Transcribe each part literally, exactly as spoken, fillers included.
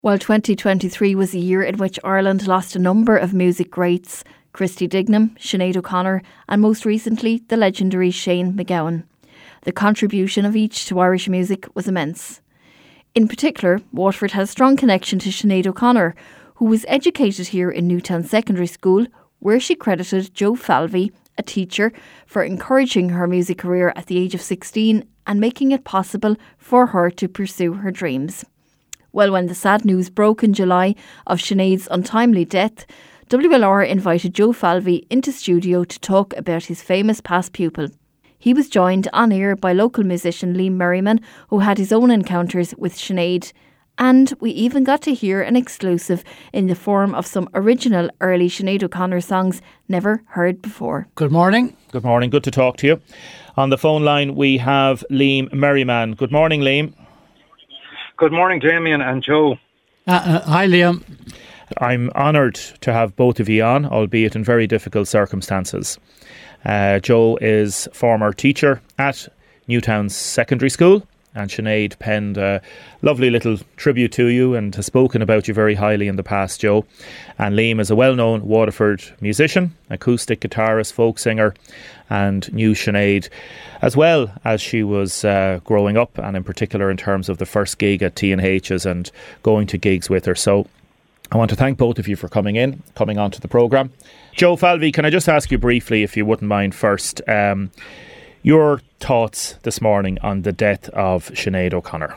While twenty twenty-three was a year in which Ireland lost a number of music greats, Christy Dignam, Sinead O'Connor and most recently the legendary Shane MacGowan, the contribution of each to Irish music was immense. In particular, Waterford has a strong connection to Sinead O'Connor, who was educated here in Newtown Secondary School, where she credited Joe Falvey, a teacher, for encouraging her music career at the age of sixteen and making it possible for her to pursue her dreams. Well, when the sad news broke in July of Sinead's untimely death, W L R invited Joe Falvey into studio to talk about his famous past pupil. He was joined on air by local musician Liam Merriman, who had his own encounters with Sinead. And we even got to hear an exclusive in the form of some original early Sinead O'Connor songs never heard before. Good morning. Good morning. Good to talk to you. On the phone line we have Liam Merriman. Good morning, Liam. Good morning, Damien and Joe. Uh, uh, hi, Liam. I'm honoured to have both of you on, albeit in very difficult circumstances. Uh, Joe is former teacher at Newtown Secondary School, and Sinead penned a lovely little tribute to you and has spoken about you very highly in the past, Joe. And Liam is a well-known Waterford musician, acoustic guitarist, folk singer, and knew Sinead as well as she was uh, growing up, and in particular in terms of the first gig at T and H's and going to gigs with her. So I want to thank both of you for coming in, coming onto the programme. Joe Falvey, can I just ask you briefly, if you wouldn't mind first, um, your thoughts this morning on the death of Sinead O'Connor?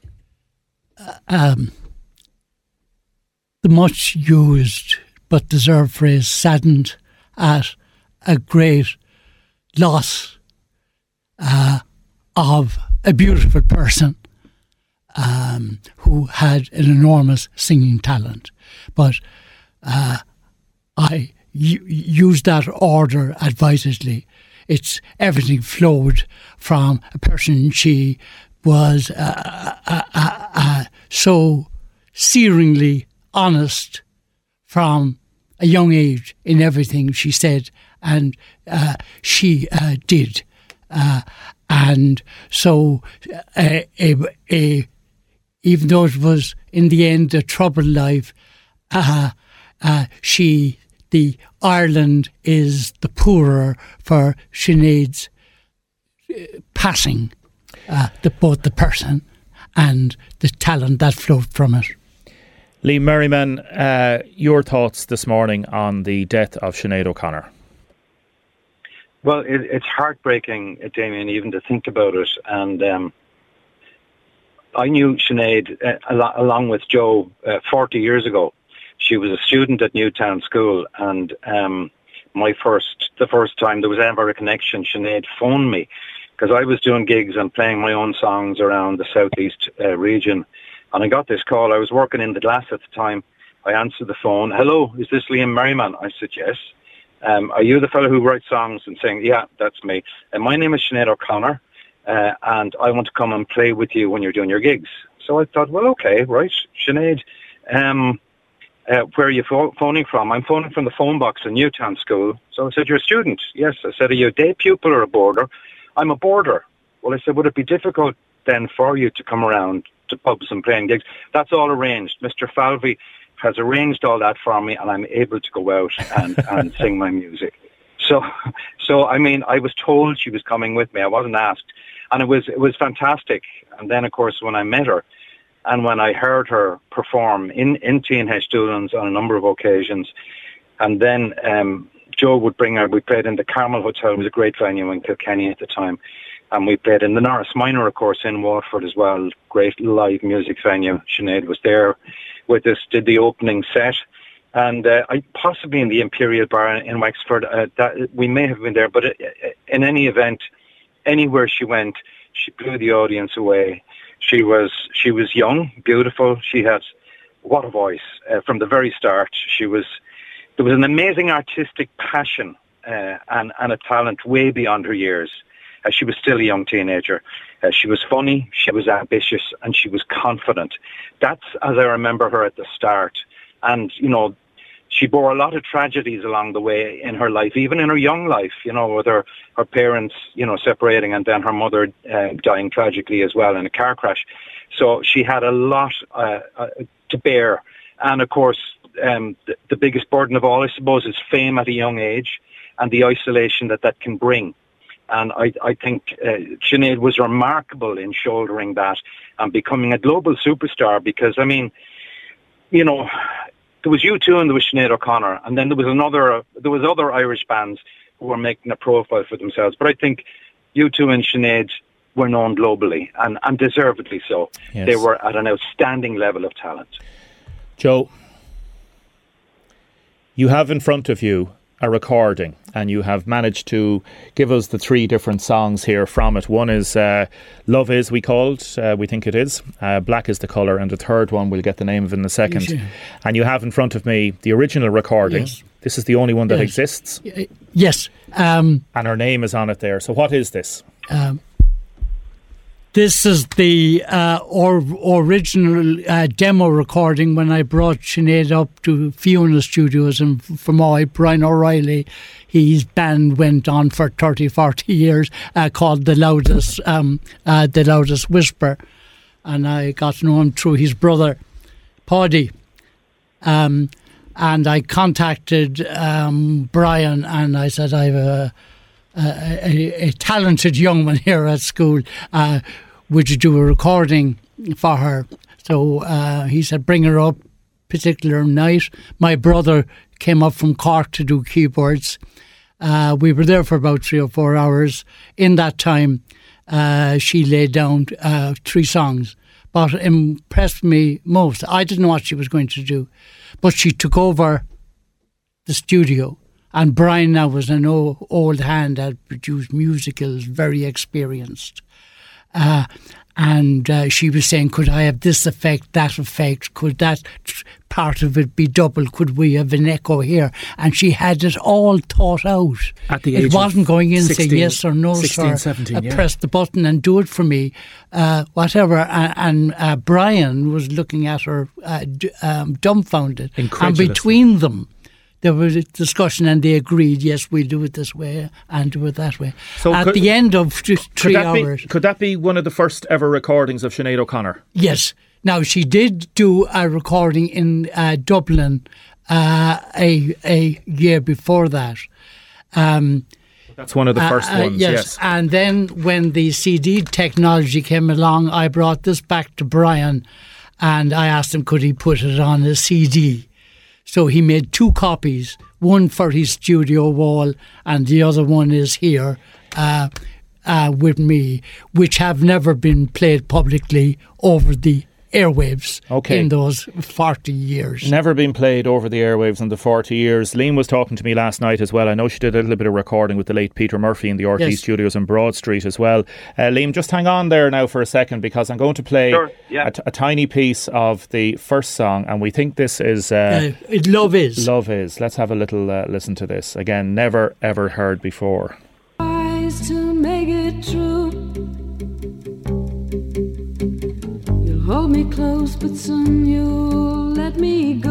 Uh, um, the much used but deserved phrase, saddened at a great loss uh, of a beautiful person um, who had an enormous singing talent. But uh, I u- use that order advisedly. It's everything flowed from a person she was uh, uh, uh, uh, so searingly honest from a young age in everything she said and uh, she uh, did. Uh, and so uh, a, a, even though it was in the end a troubled life, uh, uh, she, the Ireland is the poorer for Sinead's uh, passing, uh, the, both the person and the talent that flowed from it. Liam Merriman, uh, your thoughts this morning on the death of Sinead O'Connor? Well, it, it's heartbreaking, Damien, even to think about it. And um, I knew Sinead uh, al- along with Joe uh, forty years ago. She was a student at Newtown School, and um, my first, the first time there was ever a connection, Sinead phoned me because I was doing gigs and playing my own songs around the southeast uh, region. And I got this call. I was working in the glass at the time. I answered the phone. Hello, is this Liam Merriman? I said, yes. Um, are you the fellow who writes songs? And saying, yeah, that's me. And my name is Sinead O'Connor, uh, and I want to come and play with you when you're doing your gigs. So I thought, well, okay, right, Sinead, um, uh, where are you pho- phoning from? I'm phoning from the phone box in Newtown School. So I said, you're a student? Yes. I said, are you a day pupil or a boarder? I'm a boarder. Well, I said, would it be difficult then for you to come around to pubs and playing gigs? That's all arranged. Mister Falvey has arranged all that for me, and I'm able to go out and, and sing my music. So, so I mean, I was told she was coming with me. I wasn't asked, and it was it was fantastic. And then, of course, when I met her, and when I heard her perform in in T and H Doolan's on a number of occasions, and then um, Joe would bring her. We played in the Carmel Hotel. It was a great venue in Kilkenny at the time. And we played in the Norris Minor, of course, in Waterford as well. Great live music venue. Sinead was there with us, did the opening set. And uh, I possibly in the Imperial Bar in Wexford, uh, that, we may have been there. But in any event, anywhere she went, she blew the audience away. She was she was young, beautiful. She had, what a voice. Uh, from the very start, she was, there was an amazing artistic passion uh, and, and a talent way beyond her years. Uh, she was still a young teenager. Uh, she was funny, she was ambitious, and she was confident. That's as I remember her at the start. And, you know, she bore a lot of tragedies along the way in her life, even in her young life, you know, with her, her parents, you know, separating and then her mother uh, dying tragically as well in a car crash. So she had a lot, uh, uh, to bear. And of course, um, the, the biggest burden of all, I suppose, is fame at a young age and the isolation that that can bring. And I, I think uh, Sinead was remarkable in shouldering that and becoming a global superstar because, I mean, you know, there was U two and there was Sinead O'Connor, and then there was another, uh, there was other Irish bands who were making a profile for themselves. But I think U two and Sinead were known globally, and, and deservedly so. Yes. They were at an outstanding level of talent. Joe, you have in front of you a recording, and you have managed to give us the three different songs here from it. One is uh, Love Is, we called, uh, we think it is. Uh, Black Is the Colour, and the third one, we'll get the name of in a second. Yes. And you have in front of me the original recording. Yes. This is the only one that yes. exists. Yes. Um, and her name is on it there. So what is this? Um, This is the uh, or, original uh, demo recording when I brought Sinead up to Fiona Studios in Fermoy. Brian O'Reilly, his band went on for thirty, forty years, uh, called The Loudest, um, uh, The Loudest Whisper. And I got to know him through his brother, Paddy. Um, and I contacted um, Brian and I said, I have a, a, a, a talented young one here at school. Uh, would you do a recording for her? So uh, he said, bring her up, particular night. My brother came up from Cork to do keyboards. Uh, we were there for about three or four hours. In that time, uh, she laid down uh, three songs. But impressed me most, I didn't know what she was going to do, but she took over the studio. And Brian now was an old, old hand, had produced musicals, very experienced. Uh, and uh, she was saying, could I have this effect, that effect? Could that tr- part of it be double? Could we have an echo here? And she had it all thought out. At the age it wasn't going in and sixteen, say yes or no, sixteen, sir. seventeen, uh, yeah. Press the button and do it for me, uh, whatever. And, and uh, Brian was looking at her uh, d- um, dumbfounded. And between them, there was a discussion and they agreed, yes, we'll do it this way and do it that way. So At could, the end of just three could hours... Be, could that be one of the first ever recordings of Sinead O'Connor? Yes. Now, she did do a recording in uh, Dublin uh, a, a year before that. Um, That's one of the first uh, ones, yes. yes. And then when the C D technology came along, I brought this back to Brian and I asked him, could he put it on a C D? So he made two copies, one for his studio wall and the other one is here uh, uh, with me, which have never been played publicly over the airwaves okay. in those forty years. Never been played over the airwaves in the forty years. Liam was talking to me last night as well. I know she did a little bit of recording with the late Peter Murphy in the R T yes. Studios in Broad Street as well. Uh, Liam, just hang on there now for a second because I'm going to play sure, yeah. a, t- a tiny piece of the first song and we think this is... Uh, uh, it Love Is. Love Is. Let's have a little uh, listen to this. Again, never ever heard before. Tries to make it true. Hold me close, but soon you'll let me go.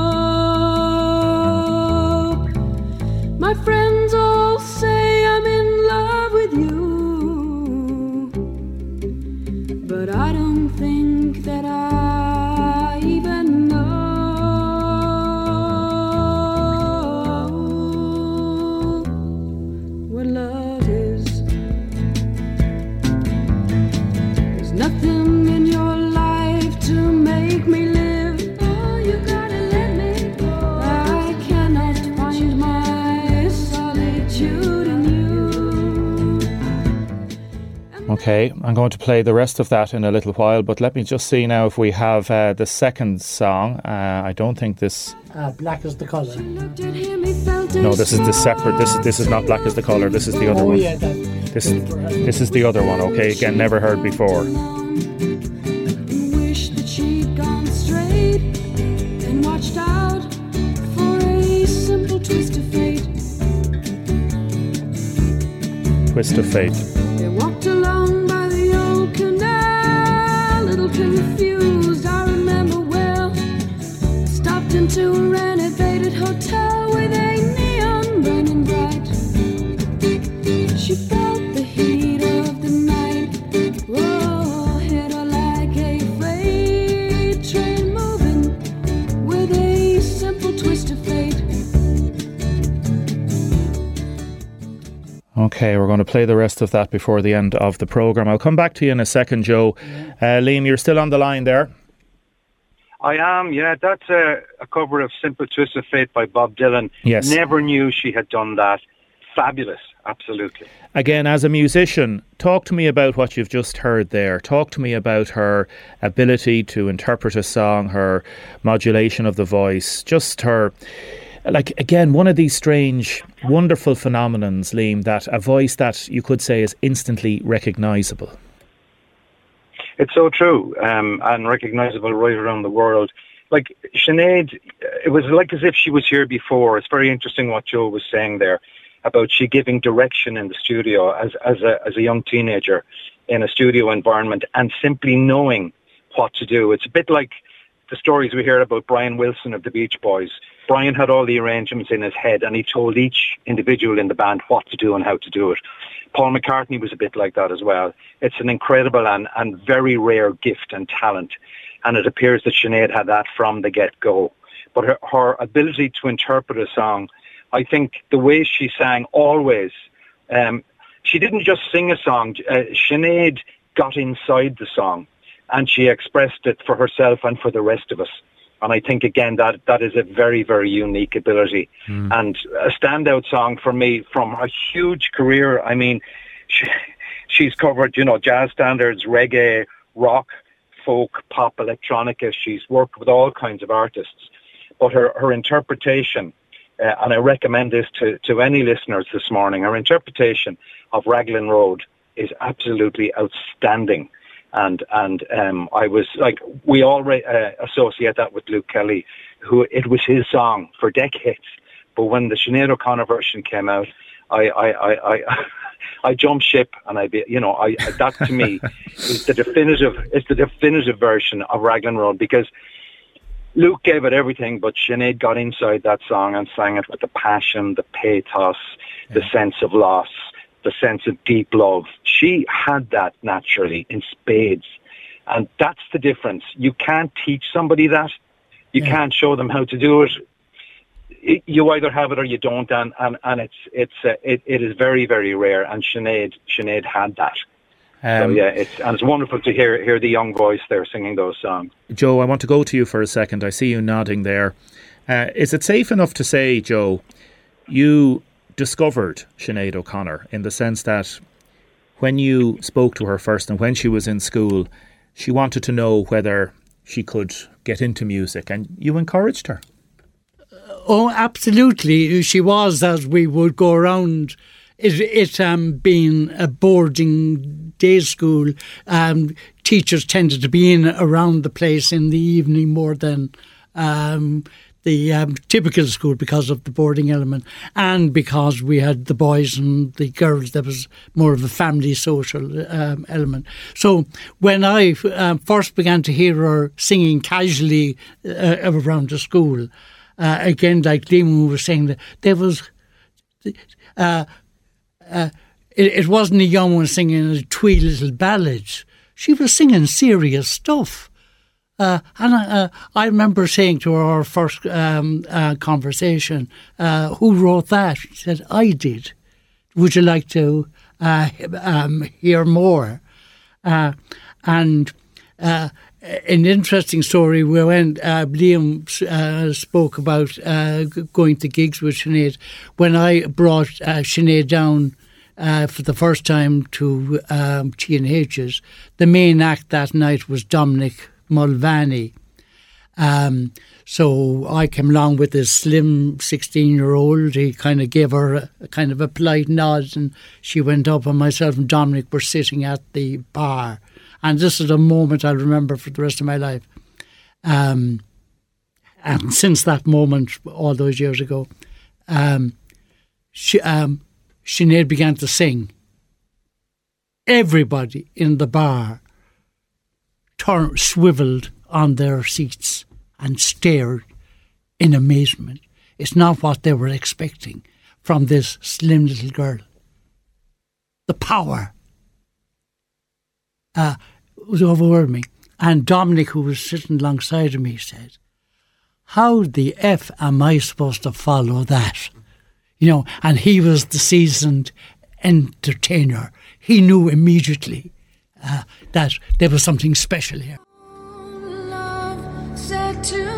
My friends all say I'm in love with you, but I don't think that I even know what love is. There's nothing in your to make me live. Oh, you gotta let me go. I cannot find my solitude in you. Okay, I'm going to play the rest of that in a little while, but let me just see now if we have uh, the second song. Uh, I don't think this... Uh, Black Is the Colour. No, this is the separate... This is this is not Black Is the Colour. This is the other oh, one. Yeah, that, this, this is the other one, okay? Again, never heard before. Twist of Fate. They walked along by the old canal, a little confused, I remember well. Stopped into a renovated hotel with a neon burning bright. She felt the heat of the night. Whoa, hit her like a freight train moving Okay, we're going to play the rest of that before the end of the programme. I'll come back to you in a second, Joe. Yeah. Uh, Liam, you're still on the line there. I am, yeah. That's a, a cover of Simple Twist of Fate by Bob Dylan. Yes. Never knew she had done that. Fabulous, absolutely. Again, as a musician, talk to me about what you've just heard there. Talk to me about her ability to interpret a song, her modulation of the voice, just her... Like, again, one of these strange, wonderful phenomenons, Liam, that a voice that you could say is instantly recognisable. It's so true, um, and recognisable right around the world. Like, Sinead, it was like as if she was here before. It's very interesting what Joe was saying there about she giving direction in the studio as, as, a, as a young teenager in a studio environment and simply knowing what to do. It's a bit like the stories we hear about Brian Wilson of the Beach Boys. Brian had all the arrangements in his head and he told each individual in the band what to do and how to do it. Paul McCartney was a bit like that as well. It's an incredible and, and very rare gift and talent. And it appears that Sinead had that from the get-go. But her, her ability to interpret a song, I think the way she sang always, um, she didn't just sing a song. Uh, Sinead got inside the song and she expressed it for herself and for the rest of us. And I think, again, that that is a very, very unique ability. Mm. And a standout song for me from a huge career. I mean, she, she's covered, you know, jazz standards, reggae, rock, folk, pop, electronica. She's worked with all kinds of artists. But her, her interpretation, uh, and I recommend this to, to any listeners this morning, her interpretation of Raglan Road is absolutely outstanding. And and um, I was like, we all re- uh, associate that with Luke Kelly, who it was his song for decades. But when the Sinead O'Connor version came out, I I I, I, I jumped ship, and I, you know, I that to me is the definitive is the definitive version of Raglan Road, because Luke gave it everything, but Sinead got inside that song and sang it with the passion, the pathos, yeah. the sense of loss, the sense of deep love. She had that naturally in spades. And that's the difference. You can't teach somebody that. You yeah. can't show them how to do it. it. You either have it or you don't, and, and, and it's it's uh, it, it is very, very rare. And Sinead, Sinead had that. Um, so yeah, it's and it's wonderful to hear hear the young voice there singing those songs. Joe, I want to go to you for a second. I see you nodding there. Uh, is it safe enough to say, Joe, you discovered Sinead O'Connor in the sense that when you spoke to her first and when she was in school, she wanted to know whether she could get into music, and you encouraged her? Oh, absolutely. She was, as we would go around it, it um, being a boarding day school. Um, teachers tended to be in around the place in the evening more than um, the um, typical school, because of the boarding element and because we had the boys and the girls. There was more of a family social um, element. So when I uh, first began to hear her singing casually uh, around the school, uh, again, like Liam was saying, that there was uh, uh, it, it wasn't a young one singing a twee little ballads. She was singing serious stuff. Uh, and uh, I remember saying to her, our first um, uh, conversation, uh, who wrote that? She said, I did. Would you like to uh, um, hear more? Uh, and uh, an interesting story, we went, uh, Liam uh, spoke about uh, going to gigs with Sinead. When I brought uh, Sinead down uh, for the first time to um, T and H's, the main act that night was Dominic Mulvaney. Um, so I came along with this slim sixteen-year-old. He kind of gave her a, a kind of a polite nod, and she went up, and myself and Dominic were sitting at the bar. And this is a moment I'll remember for the rest of my life. Um, and since that moment, all those years ago, um, she, um, Sinead began to sing. Everybody in the bar Turn, swiveled on their seats and stared in amazement. It's not what they were expecting from this slim little girl. The power uh, was overwhelming. And Dominic, who was sitting alongside of me, said, how the F am I supposed to follow that? You know, and he was the seasoned entertainer, he knew immediately uh, that there was something special here. Love said to